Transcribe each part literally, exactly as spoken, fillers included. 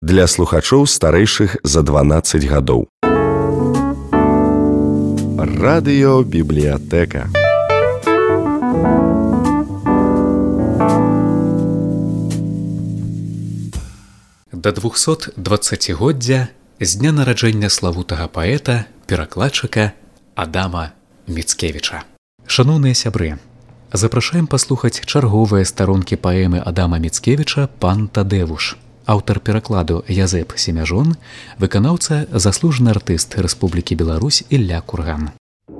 для слухачоў старэйшых за дванаццаць гадоў. Радыёбібліятэка. Да двухсотдваццацігоддзя з дня нараджэння славутага паэта, перакладчыка Адама Міцкевіча. Шаноўныя сябры, запрашаем паслухаць чарговыя старонкі паэмы Адама Міцкевіча «Пан Тадэвуш». Аўтар перакладу Язэп Семяжон, выканаўца заслужаны артыст Рэспублікі Беларусь Ілля Курган.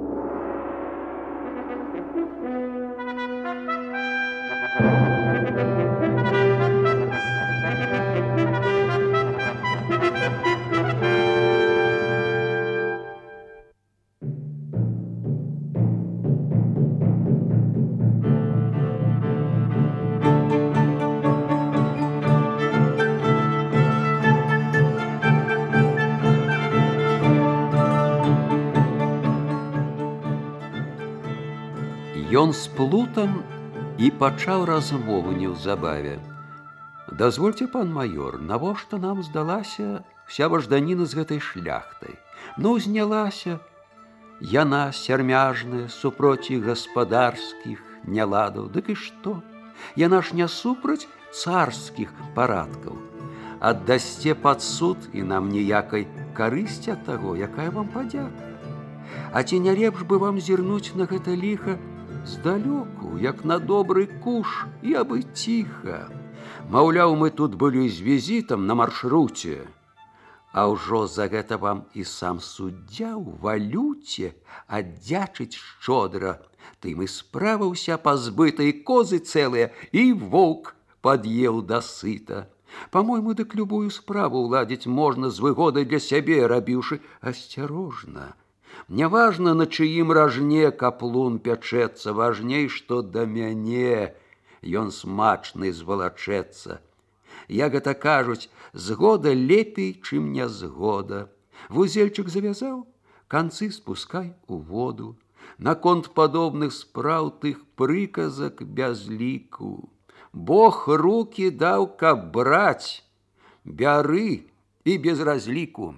Ён сплутам і пачаў размову неўзабаве. Дазвольце, пан маёр, навошта нам здалася вся важданіна з гэтай шляхтай? Ну, знялася яна сярмяжная супроці гаспадарскіх няладаў. Дык і што? Яна ж не супраць царскіх парадкаў. Аддасце пад суд, і нам ніякай карысці ад таго, якая вам падзяка. А ці не лепш бы вам зірнуць на гэта ліха здалёку, як на добры куш, і абы ціха. Маўляў, мы тут былі з візітам на маршруце, а ўжо за гэта вам і сам суддзя ў валюце аддзячыць шчодра. Тым і справа ўся пазбыта, і козы цэлыя, і воўк пад'еў дасыта. Па-мойму, дык любую справу ўладзіць можна з выгодай для сябе, рабіўшы асцярожна. Няважна, на чыім ражне каплун пячэцца, важней, што да мяне ён смачны звалачэцца. Як гэта кажуць, згода лепей, чым нязгода. Вузельчык завязаў, канцы спускай у воду. Наконт падобных спраў тых прыказак без ліку. Бог рукі даў, каб браць, бяры і без разліку.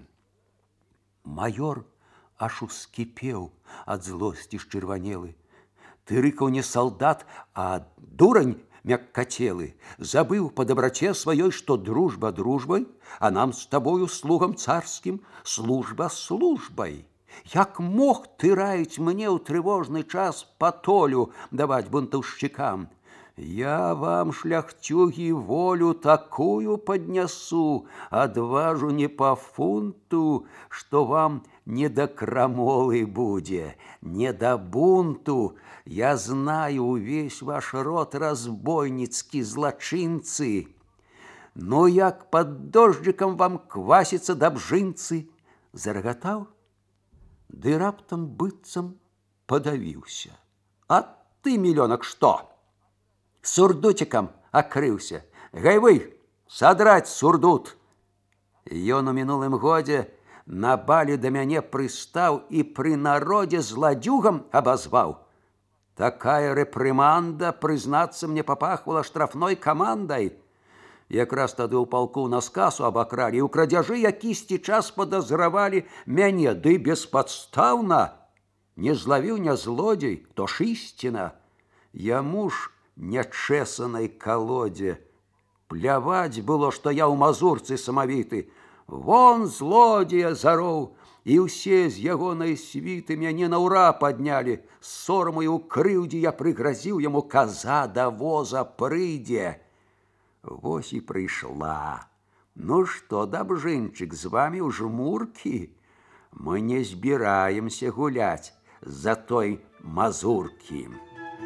Маёр аж ускіпеў ад злосці шчырванелы. Ты рыкаў не салдат, а дурань мяккацелы. Забыў па дабраце сваёй, што дружба дружбай, а нам з табою, слугам царскім, служба службай. Як мог ты раіць мне ў трывожны час патолю даваць бунтаўшчыкам? Я вам, шляхцюгі, волю такую паднясу, адважу не па фунту, што вам не да крамолы будзе, не да бунту. Я знаю увесь ваш род разбойніцкі, злачынцы. Ну, як пад дожджыкам вам квасіцца да бжынцы. Зарагатаў, ды раптам быццам падавіўся. А ты, мільёнак, што? Сурдуцікам акрыўся. Гайвы, садраць сурдут. Ён у мінулым годзе на балі да мяне прыстаў і пры народзе зладзюгам абазваў. Такая рэпрыманда, прызнацца, мне папахвала штрафной камандай. Якраз тады ў палку нас касу абакралі, і ў крадзяжы якісьці час падазравалі мяне, ды беспадстаўна. Не злавіў не злодзей, то ж ісціна. Яму ж нячэсанай калодзе пляваць было, што я ў мазурцы самавіты. Вон злодзея зароў, і ўсе з ягонай світы мяне на ўра паднялі. З сораму і ў крыўдзе я прыгразіў яму, каза да воза прыйдзе. Вось і прыйшла. Ну што, дабжынчык, з вамі ў жмуркі? Мы не збіраемся гуляць за той мазуркі.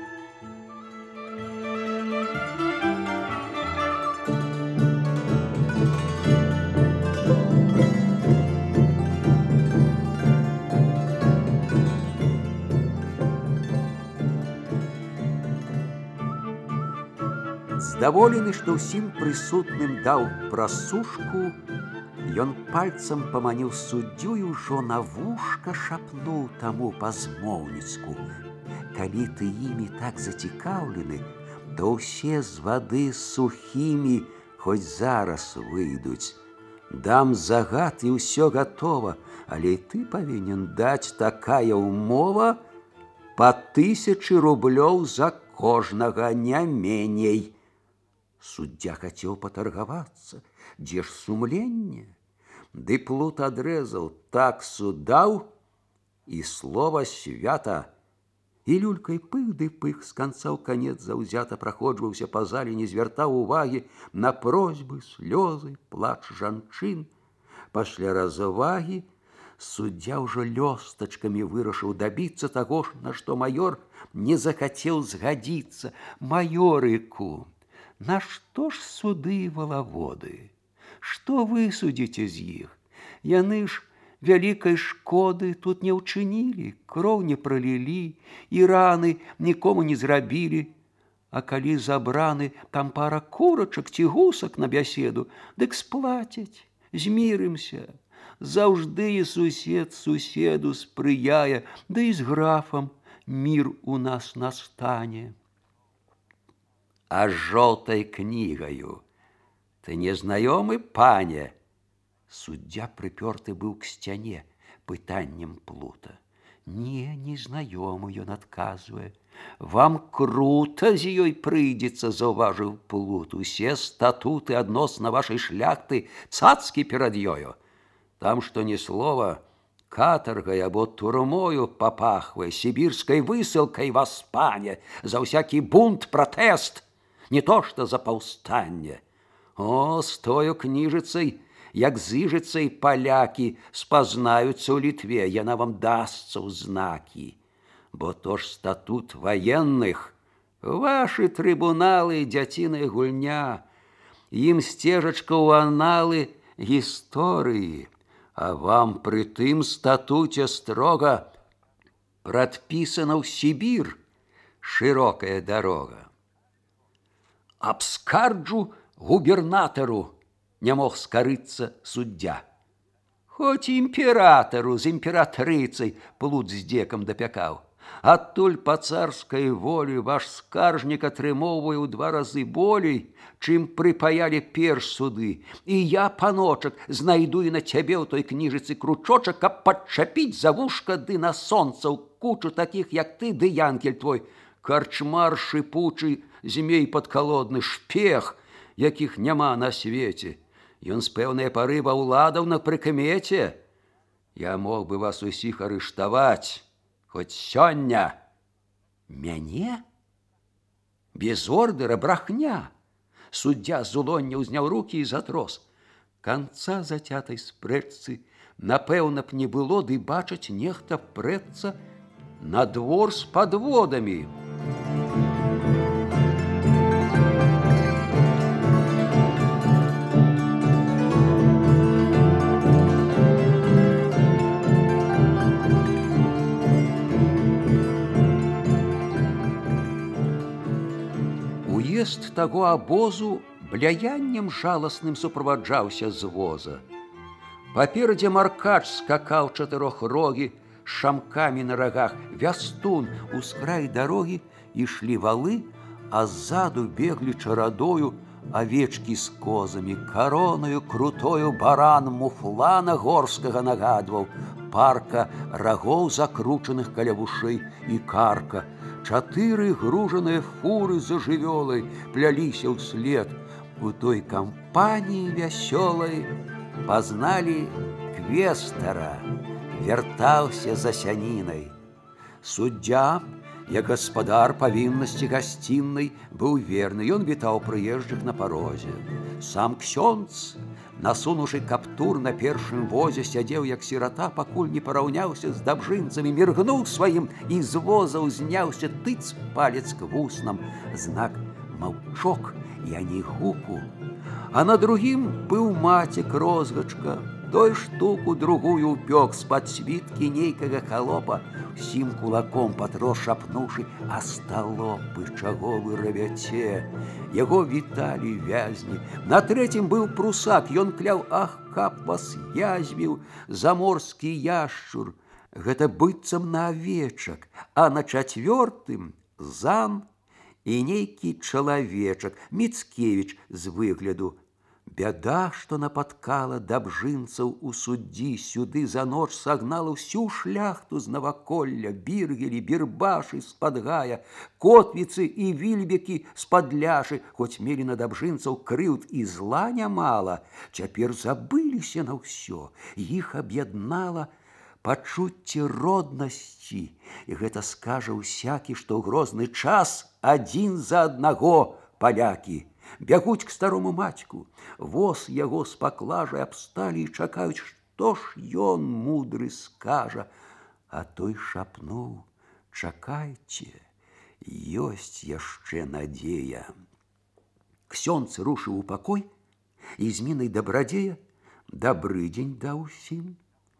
Здаволены, што ўсім прысутным даў прасушку, ён пальцам паманіў суддзю і ўжо на вушка шапнуў таму па-змоўніцку. Калі ты імі так зацікаўлены, то ўсе з вады сухімі хоць зараз выйдуць. Дам загад, і ўсё гатова, але і ты павінен даць такая ўмова па тысячы рублёў за кожнага, не меней. Суддзя хацеў патаргавацца, дзе ж сумленне? Ды плут адрэзаў, так судаў, і слова свята. І люлькай пых ды пых з канца ў канец заўзята праходжваўся па зале, не звяртаў увагі на просьбы, слёзы, плач жанчын. Пасля развагі суддзя ўжо лёстачкамі вырашыў дабіцца таго ж, на што маёр не захацеў згадзіцца. Маёрыку, нашто ж суды валаводы? Што высудзіце з іх? Яны ж вялікай шкоды тут не ўчынілі, кроў не пралілі і раны нікому не зрабілі. А калі забраны там пара курачак ці гусак на бяседу, дык сплацяць, змірымся. Заўжды і сусед суседу спрыяе, да і з графам мір у нас настане. А з жоўтай кнігаю ты незнаёмы, пане? Суддзя прыпёрты быў к сцяне пытаннем плута. Не, незнаёмы, ён адказвае. Вам крута з ёй прыйдзецца, заўважыў плут. Усе статуты адносна вашай шляхты цацкі перад ёю. Там, што ні слова, катаргай або турмою папахвае, сібірскай высылкай вас, пане, за ўсякі бунт, пратэст, не то што за паўстанне. О, з тою кніжыцай, як зыжыцай палякі спазнаюцца ў Літве, яна вам дасца ў знакі. Бо то ж статут ваенных, вашы трыбуналы, дзяціная гульня, ім сцежачка ў аналы гісторыі, а вам пры тым статуце строга прадпісана ў Сібір шырокая дарога. Абскарджу губернатару, не мог скарыцца суддзя. Хоць імператару з імператрыцай плут з дзекам дапякаў. Адтуль па царскай волі ваш скаржнік атрымоўвае ў два разы болей, чым прыпаялі перш суды. І я, паночак, знайду і на цябе ў той кніжыцы кручочак, каб падчапіць за вушка ды на сонца ў кучу такіх, як ты, ды янкель твой, карчмар шыпучы, змей падкалодны, шпех, якіх няма на свеце. Ён з пэўнай пары ўладаў на прыкмеце. Я мог бы вас усіх арыштаваць, хоць сёння. Мяне? Без ордэра брахня. Суддзя з улоння ўзняў рукі і затрос. Канца зацятай спрэчцы напэўна б не было, ды бачаць, нехта прэцца на двор з падводамі. Уезд таго абозу бляяннем жаласным суправаджаўся з воза. Паперадзе маркач скакаў чатырохрогі з шамкамі на рагах, вястун у скрай дарогі ішлі валы, а ззаду беглі чарадою авечкі з козамі, каронаю крутою баран муфлана горскага нагадваў, парка рагоў закручаных каля вушэй і карка. Чатыры гружаныя фуры за жывёлай пляліся ўслед. У той кампаніі вясёлай пазналі квестара, вяртаўся за сянінай. Суддзя, як гаспадар павіннасці гасціннай, быў верны, ён вітаў прыезджых на парозе. Сам ксёндз, насунуўшы каптур на першым возе, сядзеў як сірата, пакуль не параўняўся з дабжынцамі, міргнуў сваім і з воза ўзняўся, тыц палец к вуснам, знак маўчок і ані гуку. А на другім быў мацік розгачка, той штуку другую ўпёк з-пад світкі нейкага халопа, усім кулаком патро шапнуўшы: «Асталопы, чаго вы равяце?» Яго віталі вязні. На трэцім быў прусак, ён кляў: «Ах, каб вас язвіў заморскі яшчур!» Гэта быццам на авечак, а на чацвёртым зан і нейкі чалавечак, Міцкевіч з выгляду. Бяда, што напаткала дабжынцаў у суддзі, сюды за ноч сагнала ўсю шляхту з наваколля, біргелі, бірбашы з-пад гая, котвіцы і вільбекі з-пад ляшы, хоць мелі на дабжынцаў крыўд і зла нямала, цяпер забыліся на ўсё, іх аб'яднала пачуцце роднасці, і гэта скажа ўсякі, што ў грозны час адзін за аднаго палякі. Бягуць к старому матьку, воз яго з паклажай абсталі і чакаюць, што ж ён мудры скажа. А той шапнуў: чакайце, ёсць яшчэ надзея. Ксёндз рушыў у пакой і з мінай дабрадзея: дабры дзень даў усім.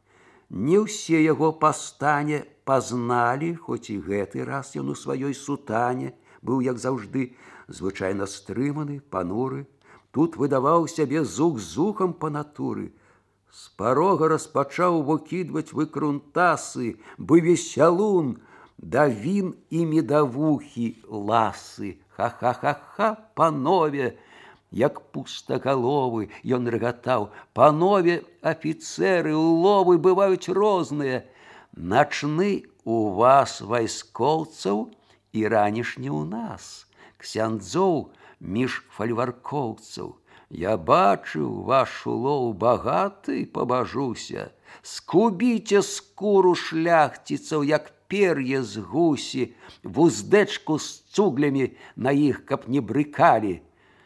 Не ўсе яго па стане пазналі, хоць і гэты раз ён у сваёй сутане быў, як заўжды, звычайна стрыманы, пануры. Тут выдаваў сябе зух зухам па натуры. З парога распачаў выкідваць выкрунтасы, бы весялун, да він і медавухі ласы. Ха-ха-ха-ха, панове! Як пустагаловы ён рагатаў: панове афіцэры, ловы бываюць розныя. Начны у вас вайскоўцаў і ранішні ў нас. Ксяндзоў між фальваркоўцаў. Я бачыў ваш улоў багаты, пабажуся. Скубіце скуру шляхціцаў, як пер'е з гусі, вуздэчку з цуглямі на іх, каб не брыкалі.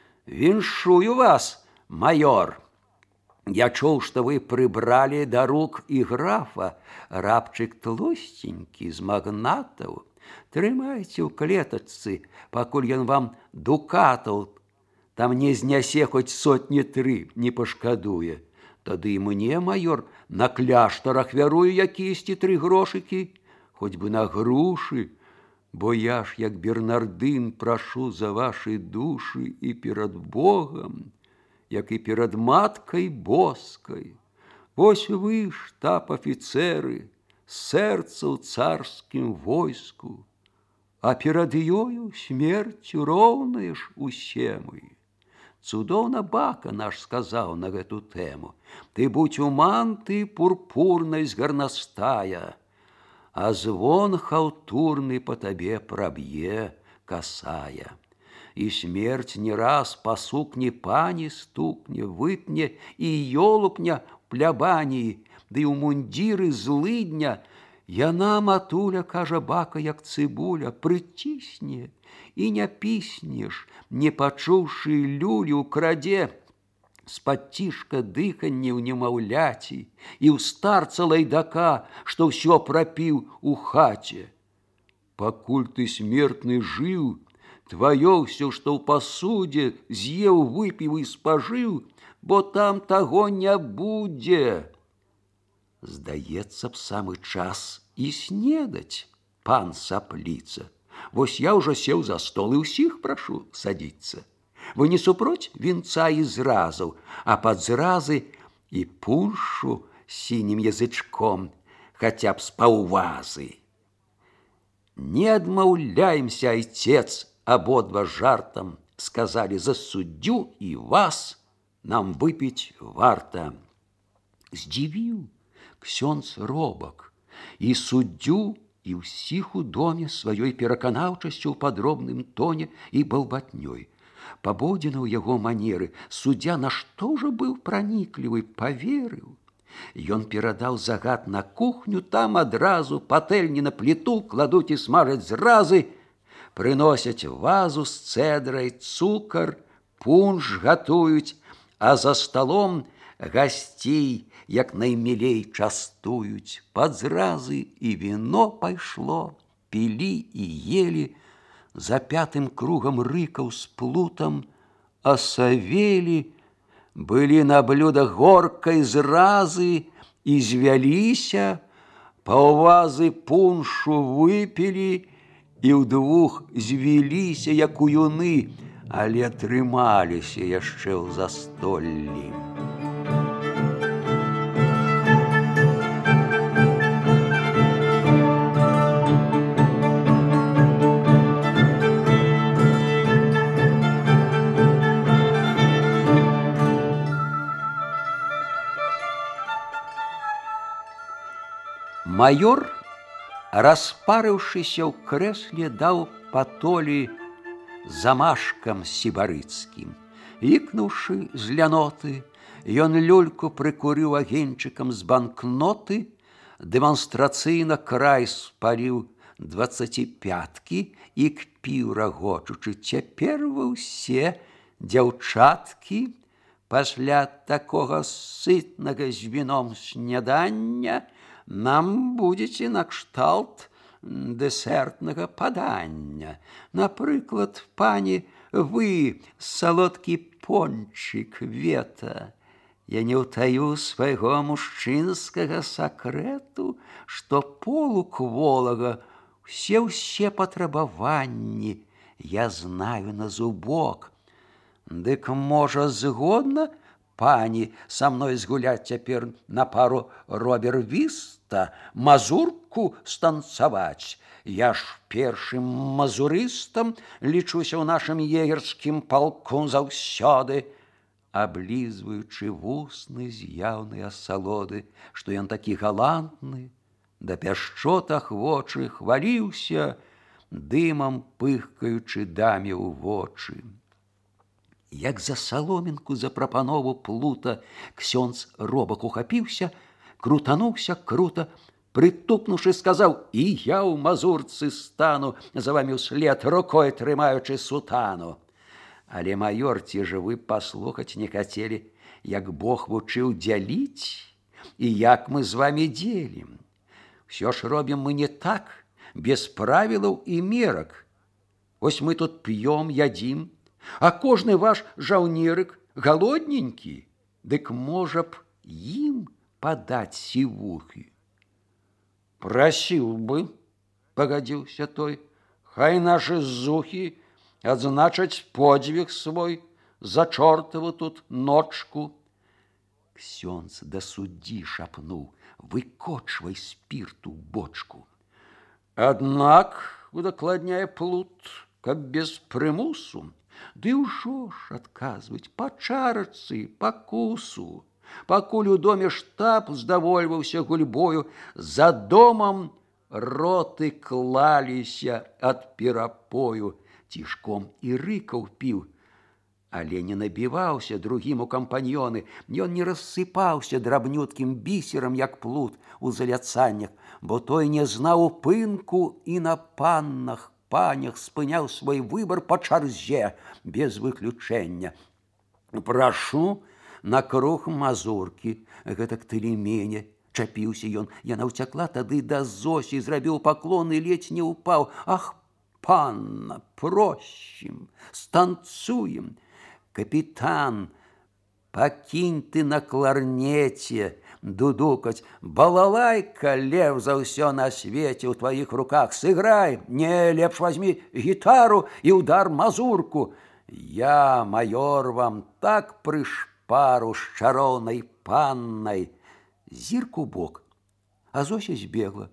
Віншую вас, майор. Я чуў, што вы прыбралі да рук і графа, рабчык тлусценькі з магнатаў. Трымайце ў клетачцы, пакуль ён вам дукатаў там не знясе хоць сотні тры, не пашкадуе. Тады і мне, майор, на кляштарах вярую якісьці тры грошыкі, хоць бы на грушы, бо я ж, як Бернардын, прашу за вашы душы і перад Богам, як і перад маткай боскай. Вось вы, штаб-афіцэры, сэрца ў царскім войску, а перад ёю смерцю роўныя ж усе мы. Цудоўна бака наш сказаў на гэту тэму: ты будь у манты пурпурнай з гарнастая, а звон хаўтурны па табе праб'е касая. І смерць не раз па сукні пані стукне, вытне і ёлупня плябаніі, ды ў мундзіры злыдня. Яна, матуля, кажа бака, як цыбуля, прыцісне, і не піснеш, не пачуўшы люлі ў крадзе. З-пад цішка дыханне ў немаўляці і ў старца лайдака, што ўсё прапіў у хаце. Пакуль ты, смертны, жыў, тваё ўсё, што ў пасудзе, з'еў, выпіў і спажыў, бо там таго не будзе. Здаецца б, самы час і снедаць, пан Сапліца. Вось я ўжо сеў за стол і ўсіх прашу садзіцца. Вы не супроць вінца і зразаў, а пад зразы і пуншу сінім язычком, хаця б з паўвазы. Не адмаўляемся, айцец, абодва жартам, сказалі, за суддзю і вас нам выпіць варта. Здзівіў ксёндз робак і суддзю, і ўсіх у доме сваёй пераканаўчасцю ў падробным тоне і балбатнёй. Пабодзіна ў яго манеры суддзя на што ж быў праніклівы, паверыў. Ён перадаў загад на кухню, там адразу патэльні на пліту кладуць і смажаць зразы, прыносяць вазу з цэдрай, цукар, пунш гатуюць, а за сталом гасцей як наймілей частуюць. Пад зразы і віно пайшло, пілі і елі, за пятым кругам рыкаў з плутам, а савелі былі на блюдах горкай зразы і звяліся, паўвазы пуншу выпілі і ўдвух звіліся, як у юны, але трымаліся яшчэ ў застоллі. Маёр, распарыўшыся ў крэсле, даў патолі замашкам сібарыцкім. Ікнуўшы з ляноты, ён люльку прыкурыў агеньчыкам з банкноты, дэманстрацыйна край спаліў дваццаціпяткі і кпіў, рагочучы: «Цяпер вы ўсе, дзяўчаткі, пасля такога сытнага з віном снядання нам будзеце накшталт дэсертнага падання. Напрыклад, пані, вы салодкі пончик вета. Я не ўтаю свайго мужчынскага сакрэту, што полукволага ўсе-ўсе патрабаванні я знаю на зубок. Дык, можа, згодна, пані, са мной згуляць цяпер на пару робер-віста, мазурку станцаваць? Я ж першым мазурыстам лічуся ў нашым егерскім палку заўсёды». Аблізваючы вусны з яўнай асалоды, што ён такі галантны, да пяшчотах вочы хваліўся, дымам пыхкаючы даме ў вочы. Як за саломінку за прапанову плута ксёндз робак ухапіўся, крутануўся крута, прытупнуўшы, сказаў: «І я ў мазурцы стану, за вамі ўслед, рукой трымаючы сутану». Але, маёр, ці ж вы паслухаць не хацелі, як Бог вучыў дзяліць і як мы з вамі дзелім? Усё ж робім мы не так, без правілаў і мерак. Вось мы тут п'ём, ядзім, а кожны ваш жаўнерык галодненькі, дык можа б ім падаць сівухі. «Прасіў бы, – пагадзіўся той, – хай нашы зухі адзначаць подзвіг свой за чортаву тут ночку». Ксёндз да суддзі шапнуў: «Выкочвай спірту бочку». Аднак, удакладняе плут, каб без прымусу, ды ўжо ж адказваць па чарачцы, па кусу. Пакуль у доме штаб здавольваўся гульбою, за домам роты клаліся ад перапою. Цішком і рыкаў піў, але не набіваўся другім у кампаньёны. Ён не рассыпаўся драбнюткім бісерам, як плут у заляцаннях, бо той не знаў упынку і на паннах, панях спыняў свой выбар па чарзе, без выключэння. «Прашу на круг мазуркі, гэтак тылемене». Чапіўся ён, яна ўцякла тады да Зосі, зрабіў паклон і ледзь не ўпаў. «Ах, панна, просім, станцуем». «Капітан, пакінь ты на кларнеце дудукаць, балалайка, лев за ўсё на свеце ў тваіх руках, сыграй, не, лепш вазьмі гітару і удар мазурку. Я, маёр, вам так прышпару з чароўнай паннай». Зірку бок, а Зося збегла.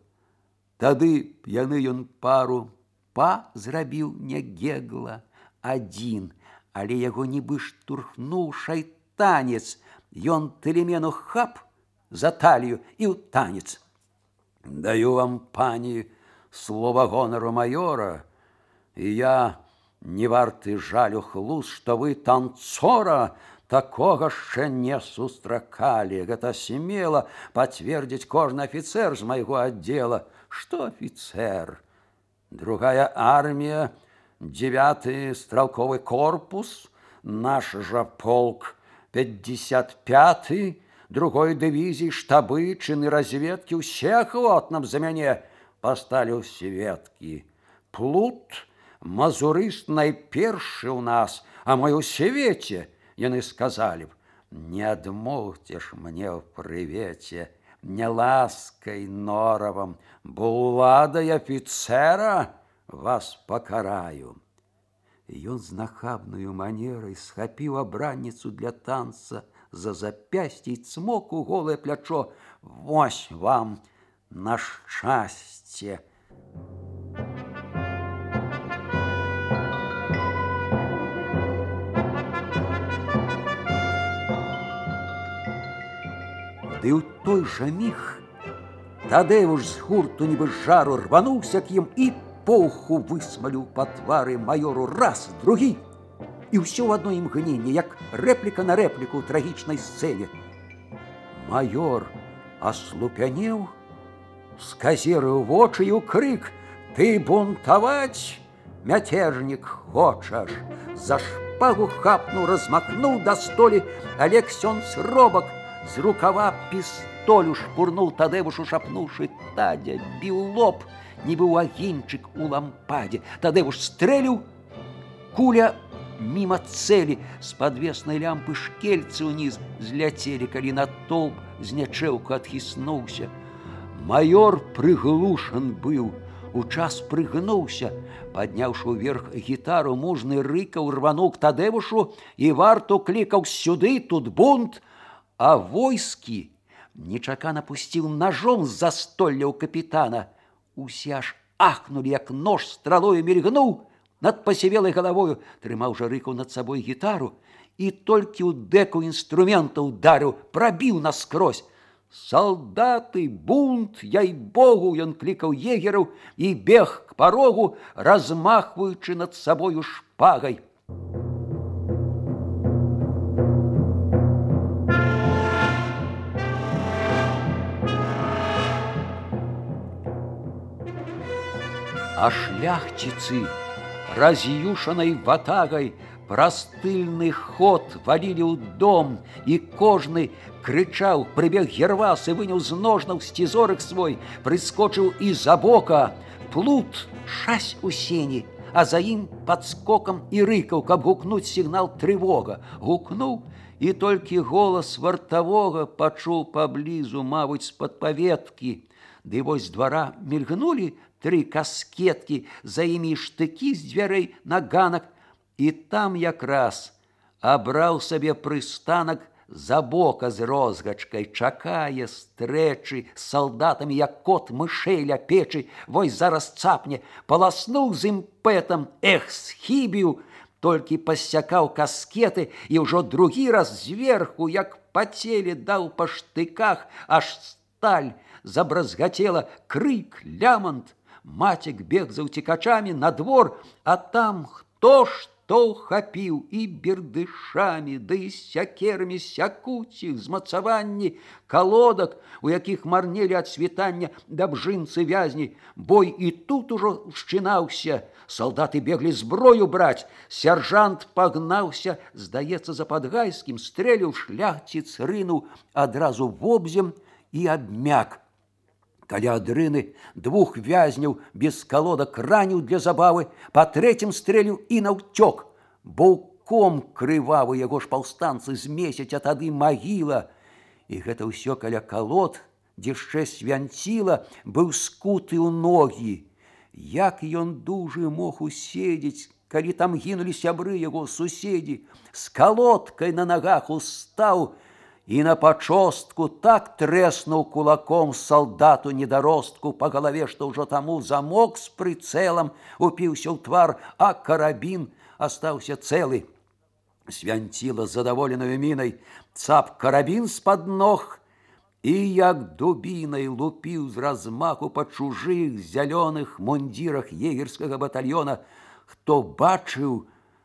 Тады яны ён пару па зрабіў не гегла адзін, але яго нібы штурхнуў шайтанец. Ён тылемену хап за талію і ў танец. «Даю вам, пані, слова гонару маёра, і я не варты жалю хлус, што вы танцора такога яшчэ не сустракалі. Гэта смела пацвердзіць кожны афіцэр з майго аддзела». «Што афіцэр? Другая армія, девятый стрелковый корпус, наш же полк, пятьдесят пятый, другой дивизии, штабы, чины разведки, усе охотно за мяне постали у светки. Плут, мазурыст найпершы у нас, а мой у свете, яны сказали б: не адмоўце ж мне ў прывеце, не ласкай норовом, бо уладай афіцера вас пакараю. Ён з нахабнаю манерай схапіў абранніцу для танца за запясце і цмок у голае плячо. Вось вам на шчасце. Ды ў той жа міг Тадеуш з гурту нібы з жару рвануўся к ім і поху высмаліў па твары майору раз, другі. І ўсё ў адно імгненне, як рэпліка на рэпліку ў трагічнай сцэне. Майор аслупянеў, сказерыў вочы і ў крык: «Ты бунтаваць, мяцежнік, хочаш!» За шпагу хапнуў, размахнуў да столі, але ксёндз робак з рукава пістолю шпурнуў Тадеушу, шапнуўшы: «Тадзя, біў лоб, нібы ў агеньчык у лампадзе». Тадеуш стрэліў, куля міма цэлі, з падвеснай лямпы шкельцы ўніз зляцелі, калі натоўп знячэўку адхіснуўся. Майор прыглушан быў, у час прыгнуўся, падняўшы ўверх гітару, мужны рыкаў, рвануў к Тадеушу і варту клікаў: «Сюды, тут бунт!» А войскі нечакана пусціў ножом з застолля ў капітана. Усе аж ахнулі, як нож стралою мільгнуў над пасівелай галавою, трымаў жа рыкаў над сабой гітару і толькі ў дэку інструмента ударыў, прабіў наскрозь. «Салдаты, бунт, яй-богу!» Ён клікаў егераў і бег к парогу, размахваючы над сабою шпагай. А шляхціцы раз'юшанай ватагай праз тыльны ход валілі ў дом, і кожны крычаў. Прыбег Гервас і выняў з ножнаў сцізорык свой, прыскочыў і за бока. Плут шась у сені, а за ім падскокам і рыкаў, каб гукнуць сігнал трывога. Гукнуў, і толькі голас вартавога пачуў паблізу, мабыць, з-пад паветкі. Ды вось з двара мільгнулі тры каскеткі, за імі штыкі з дзвярэй на ганак, і там якраз абраў сабе прыстанак за бока з розгачкай, чакае стрэчы з салдатамі, як кот мышэй ля печы. Вось зараз цапне, паласнуў з імпэтам, эх, схібіў, толькі пасякаў каскеты, і ўжо другі раз зверху, як па целе даў па штыках, аж сталь забразгацела, крык, лямант. Мацек бег за ўцекачамі на двор, а там хто што хапіў, і бердышамі, ды і сякерамі сякуць іх змацаванні калодак, у якіх марнелі ад світання да бжынцы вязні. Бой і тут ужо ўшчынаўся. Салдаты беглі зброю браць. Сяржант пагнаўся, здаецца, за Падгайскім, стрэліў, шляхціц рынуў адразу вобзем і абмяк. Каля адрыны двух вязняў без калодак раніў для забавы, па трэцім стрэліў і наўцёк. Баўком крывавы яго ж паўстанцы змесяць, а тады магіла. І гэта ўсё каля калод, дзе яшчэ свянціла, быў скуты ў ногі. Як ён дужы мог уседзець, калі там гінулі сябры яго, суседзі. З калодкай на нагах устаў, і на пачостку так трэснуў кулаком салдату недаростку па галаве, што ўжо таму замок з прыцэлам упіўся ў твар, а карабін астаўся цэлы. Свянціла з задаволенаю мінай цап карабін з-пад ног і як дубінай лупіў з размаху па чужых зялёных мундзірах егерскага батальёна. Хто бачыў,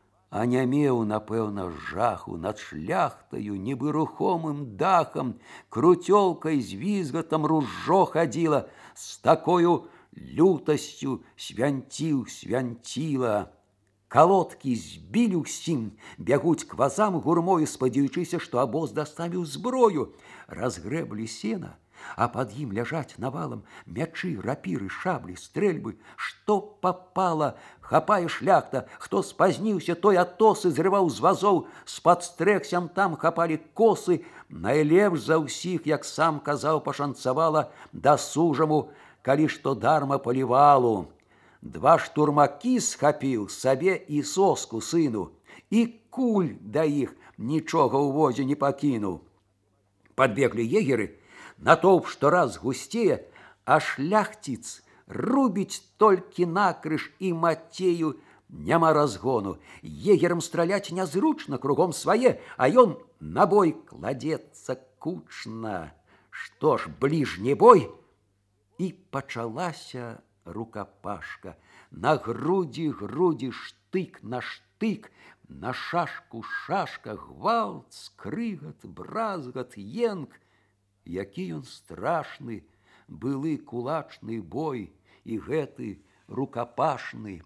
а не меў, напэўна, жаху над шляхтаю, нібы рухомым дахам, круцёлкай з візгатам ружжо хадзіла, з такою лютасцю свянціў, свянціла. Калодкі збілі ўсім, бягуць к вазам гурмою, спадзяючыся, што абоз даставіў зброю. Разгрэблі сена, а пад ім ляжаць навалам мячы, рапіры, шаблі, стрэльбы. Што папала, хапае шляхта, хто спазніўся, той атосы зрываў з вазоў, з-пад стрэх сям-там хапалі косы. Найлепш за ўсіх, як сам казаў, пашанцавала дасужаму, калі што дарма палівалу. Два штурмакі схапіў сабе і соску сыну, і куль да іх нічога ў возе не пакінуў. Падбеглі егеры, натоўп штораз гусцее, а шляхціц рубіць толькі накрыж, і Мацею няма разгону. Егерам страляць нязручна, кругом свае, а ён на бой кладецца кучна. Што ж, бліжні бой? І пачалася рукапашка. На грудзі грудзі штык на штык, на шашку шашка, гвалт, скрыгат, бразгат, енк. Які ён страшны, былы кулачны бой і гэты рукапашны.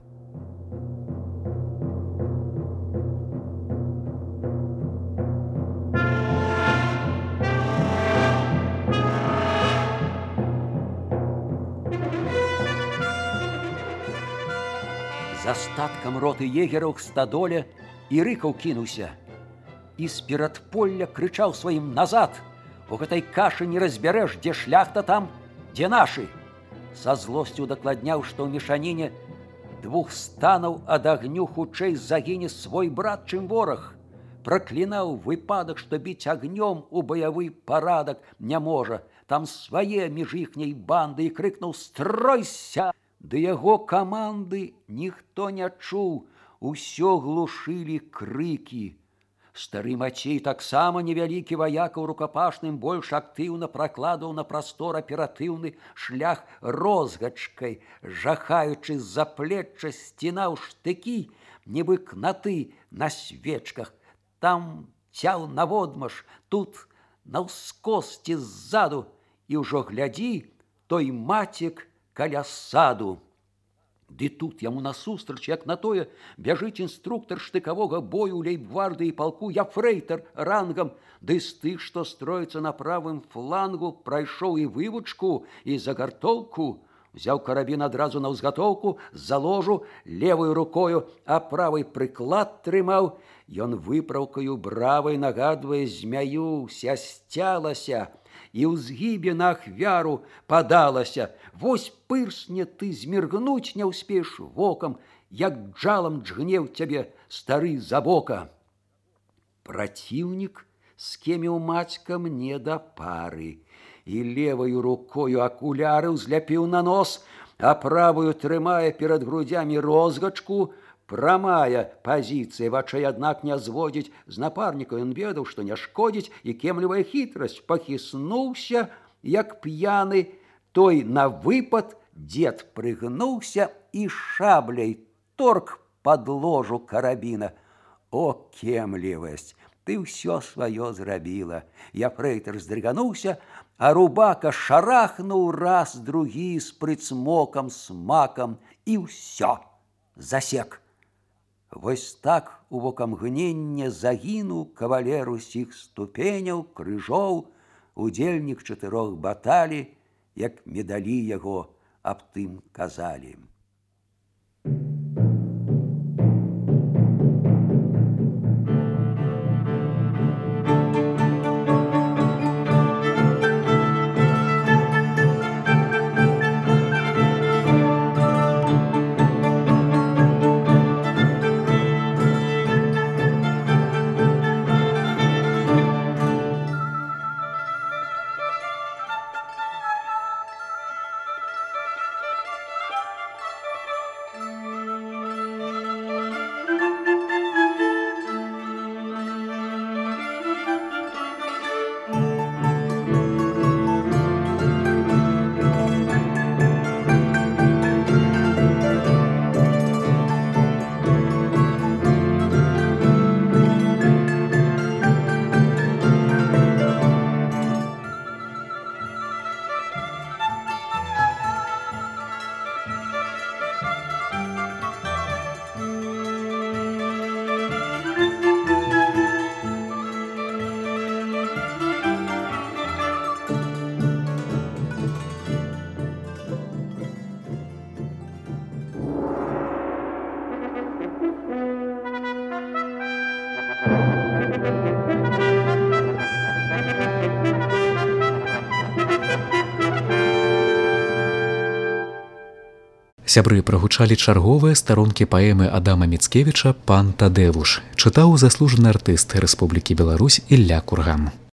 За астаткам роты егераў к стадоле і рыкаў кінуўся. І з перадполля крычаў сваім назад. У гэтай кашы не разбярэш, дзе шляхта там, дзе нашы. Са злосцю дакладняў, што ў мешаніне двух станаў ад агню хутчэй загіне свой брат, чым вораг. Праклінаў выпадак, што біць агнём у баявы парадак не можа. Там свае між іхняй банды, і крыкнуў: «Стройся!» Ды яго каманды ніхто не чуў, усё глушылі крыкі. Стары Мацей, таксама невялікі ваяка ў рукапашным, больш актыўна пракладаў на прастор аператыўны шлях розгачкай, жахаючы з-за плечча сцінаў штыкі, нібы кнаты на свечках. Там цяў наводмаш, тут наўскосці ззаду, і ўжо глядзі, той мацік каля саду. Ды тут яму насустрач, як на тое, бяжыць інструктар штыкавога бою лейбгвардыі палку яфрэйтар рангам, ды з тых, што строіцца на правым флангу, прайшоў і вывучку, і загартоўку. Взяў карабін адразу на ўзгатоўку, з-за ложу, левою рукою, а правай прыклад трымаў. Ён выпраўкаю бравай нагадвае змяю, ся сцялася, і ў згібе на ахвяру падалася. Вось пырсне ты, зміргнуць не ўспееш вокам, як джалам джгнеў цябе стары за бока. Праціўнік скеміў мацькам не да пары, і леваю рукою акуляры ўзляпіў на нос, а правую трымае перад грудзямі розгачку. Прамая пазіцыя вачэй, аднак не зводзіць з напарніка. Ён ведаў, што не шкодзіць, і кемлівая хітрасць. Пахіснуўся, як п'яны. Той на выпад дзед прыгнуўся і шабляй торг пад ложу карабіна. О, кемлівасць, ты ўсё сваё зрабіла. Яфрэйтар здрыгануўся, а рубака шарахнуў раз, другі з прыцмокам, смакам, і ўсё, засек. Вось так у вокамгнення загінуў кавалер усіх ступеняў, крыжоў, удзельнік чатырох баталій, як медалі яго аб тым казалі. Сябры прагучалі чарговыя старонкі паэмы Адама Міцкевіча «Пан Тадэвуш». Чытаў заслужаны артыст Рэспублікі Беларусь Ілля Курган.